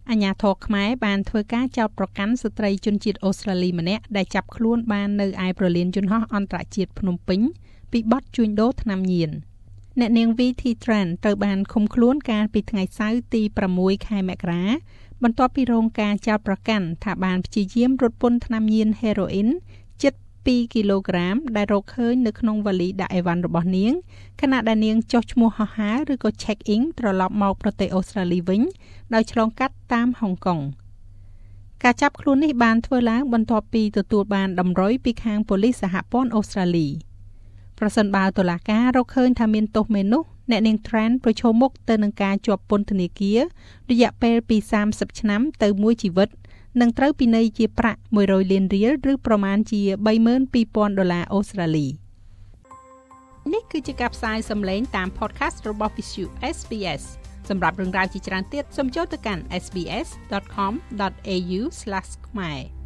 អាជ្ញាធរខ្មែរបានធ្វើការចោទប្រកាន់ស្ត្រីជនជាតិអូស្ត្រាលីម្នាក់ដែលចាប់ខ្លួនបាននៅឯប្រលានយន្តហោះអន្តរជាតិភ្នំពេញពីបទជួញដូរថ្នាំញៀនអ្នកនាង VT Tran ត្រូវបានឃុំខ្លួនកាលពីថ្ងៃសៅរ៍ទី6 ខែមករាបន្ទាប់ពីរងការចោទប្រកាន់ថាបានព្យាយាមរត់ពន្ធថ្នាំញៀនហេរ៉ូអ៊ីនជិត2 គីឡូក្រាមដែលរកឃើញនៅក្នុងវ៉ាលីដាក់អីវ៉ាន់របស់នាងខណៈដែលនាងចុះឈ្មោះហោះហើរឬក៏ check in ត្រឡប់មកប្រទេសអូស្ត្រាលីវិញដោយឆ្លងកាត់តាមហុងកុងការចាប់ខ្លួននេះបានធ្វើឡើងបន្ទាប់ពីទទួលបានតម្រុយពីខាងប៉ូលីសសហព័ន្ធអូស្ត្រាលីប្រសិនបើតុលាការរកឃើញថាមានទោសមែននោះអ្នកនាង Tran ប្រឈមមុខទៅនឹងការជាប់ពន្ធនាគាររយៈពេលពី30ឆ្នាំទៅ1ជីវិតនឹងត្រូវពិន័យជាប្រាក់100 លានរៀលឬប្រមាណជា$32,000អូស្ត្រាលីនេះគឺជាការផ្សាយសំឡេងតាម podcast របស់ Visu SBS សម្រាប់រឿងរ៉ាវជាច្រើនទៀតសូមចូលទៅកាន់sbs.com.au/khmer